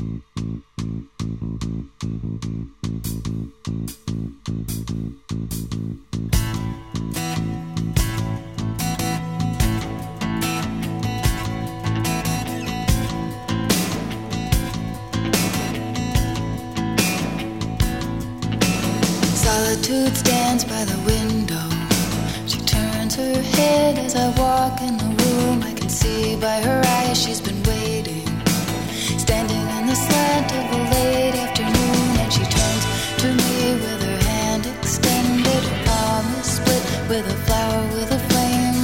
Solitude stands by the window. She turns her head as I walk in the room. I can see by her eyes she's been waiting, standing in the slant of a late afternoon. And she turns to me with her hand extended, her palm is split with a flower with a flame.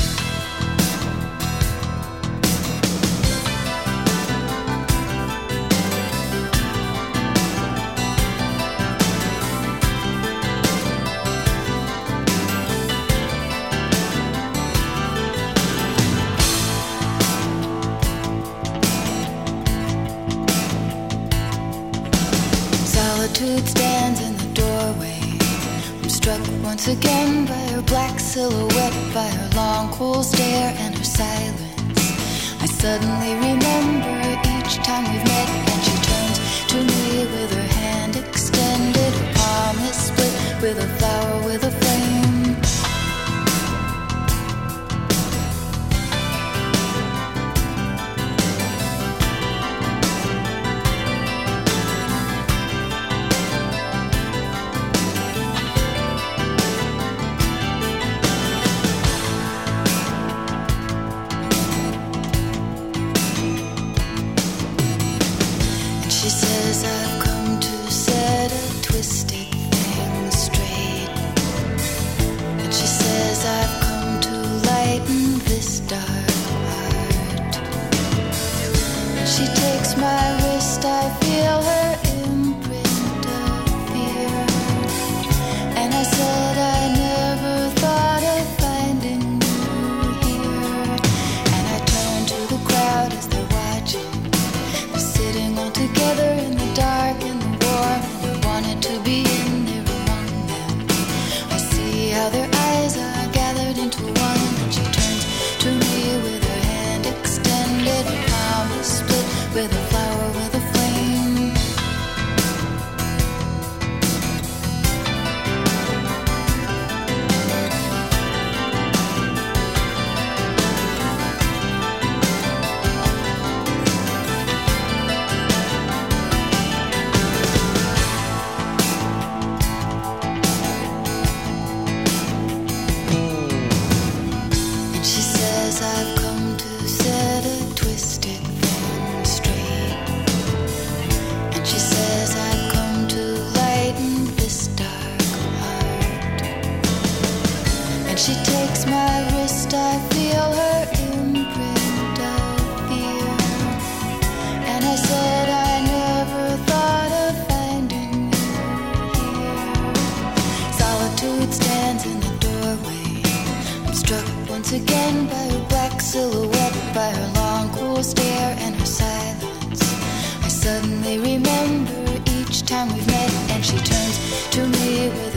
Solitude stands in the doorway. I'm struck once again by her black silhouette, by her long cool stare and her silence. I suddenly remember each time we've met, and she turns to me with her hand extended, her palm is split with a flower with a flame. She says I've come to set a twisted thing straight. And she says I've come to lighten this dark heart. And she takes my wrist, I feel her imprint of fear. And I said I never thought of finding you here. And I turn to the crowd as they're watching. Sitting all together in the dark and the warm, and I wanted to be in there among them. I see how their eyes are gathered into one, and she turns to me with her hand extended, her palm is split with a flower with a flame. I've come to set a twisted thing straight. And she says I've come to lighten this dark heart. And she takes my wrist, I feel her imprint of fear. And I said I never thought of finding you here. Solitude stands in the doorway. I'm struck once again by her black silhouette, by her long cool stare and her silence. I suddenly remember each time we've met, and she turns to me with